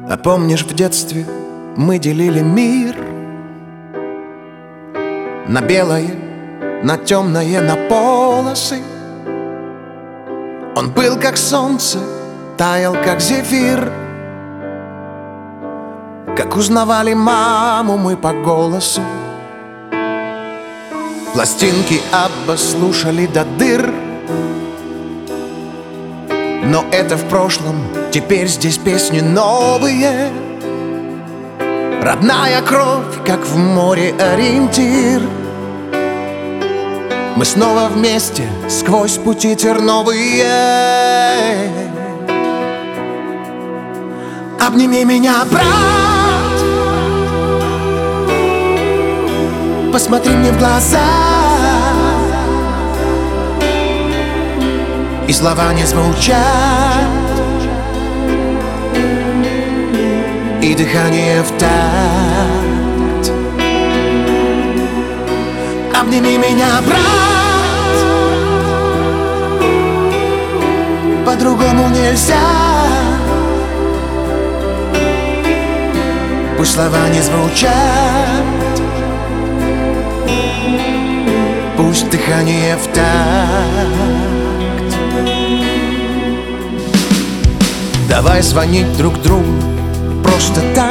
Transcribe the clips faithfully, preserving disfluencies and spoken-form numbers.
А помнишь, в детстве мы делили мир на белое, на темное, на полосы. Он был как солнце, таял как зефир. Как узнавали маму мы по голосу. Пластинки Абба слушали до дыр. Но это в прошлом, теперь здесь песни новые. Родная кровь, как в море ориентир. Мы снова вместе сквозь пути терновые. Обними меня, брат, посмотри мне в глаза, и слова не звучат, и дыхание в такт. Обними меня, брат, по-другому нельзя. Пусть слова не звучат, пусть дыхание в такт. Давай звонить друг другу просто так.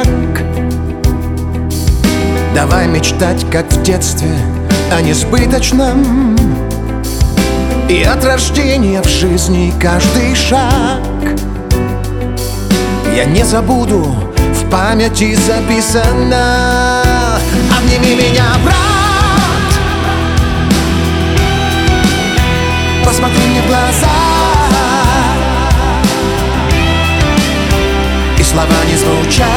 Давай мечтать, как в детстве, о несбыточном. И от рождения в жизни каждый шаг я не забуду, в памяти записано. Обними меня, брат, посмотри мне в глаза, и слова не звучат,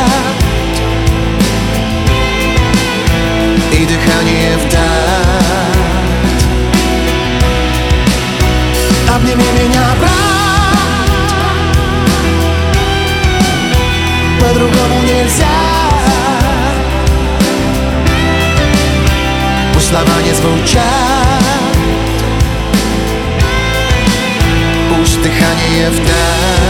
и дыхание в такт. Обними меня, брат, по-другому нельзя. Пусть слова не звучат, пусть дыхание в такт.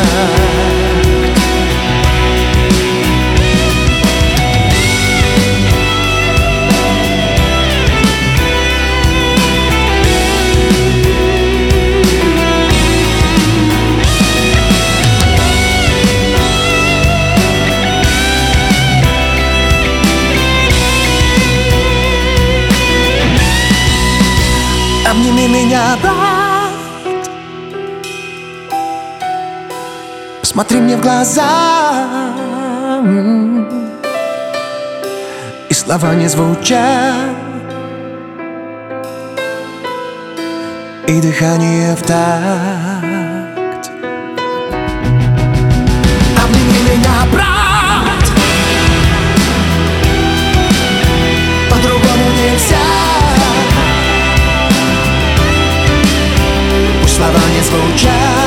Обними меня, брат, смотри мне в глаза, и слова не звучат, и дыхание в такт. Обними меня, брат, по-другому нельзя. Слова не звучат,